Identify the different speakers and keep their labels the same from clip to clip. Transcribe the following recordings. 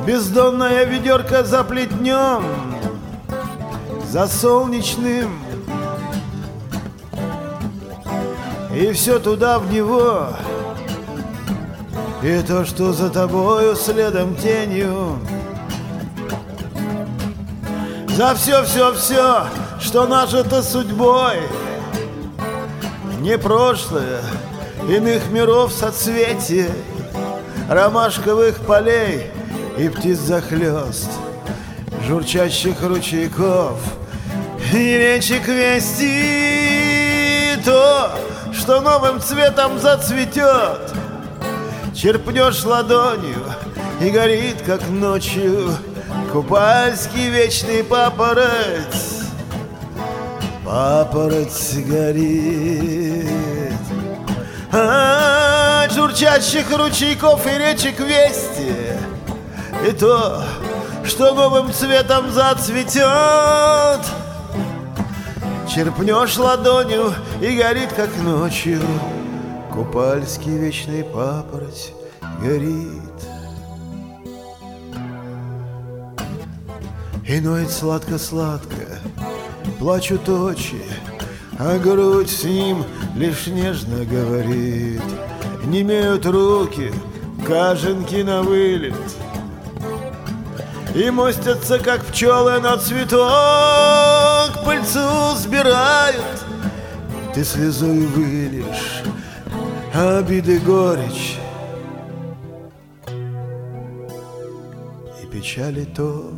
Speaker 1: бездонная ведерко за плетнем, за солнечным, и все туда в него, и то, что за тобою следом тенью, за все, что нажито судьбой, не прошлое, иных миров соцветие, ромашковых полей и птиц захлёст, журчащих ручейков и речек вести, то, что новым цветом зацветет, черпнешь ладонью и горит, как ночью, купальский вечный папороть. Папороть горит от журчащих ручейков и речек вести, и то, что новым цветом зацветет, черпнешь ладонью и горит, как ночью, купальский вечный папороть горит. И ноет сладко-сладко, плачут очи, а грудь с ним лишь нежно говорит. Немеют руки, каженки на вылет, и мостятся, как пчелы на цветок, пыльцу сбирают. Ты слезой вылишь обиды, горечь и печаль итог.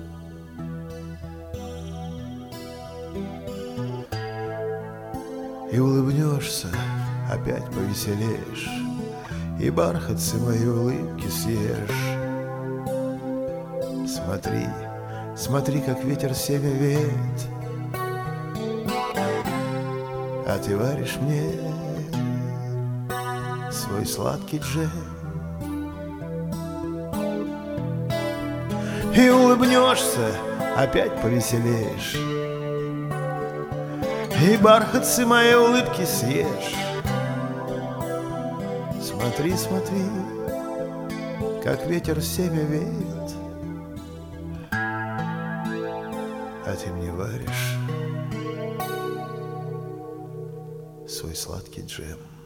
Speaker 1: И улыбнешься, опять повеселеешь, и бархатцы моей улыбки съешь. Смотри, смотри, как ветер семя веет, а ты варишь мне свой сладкий джем. И улыбнешься, опять повеселеешь, и бархатцы моей улыбки съешь. Смотри, смотри, как ветер семя веет, а ты мне варишь свой сладкий джем.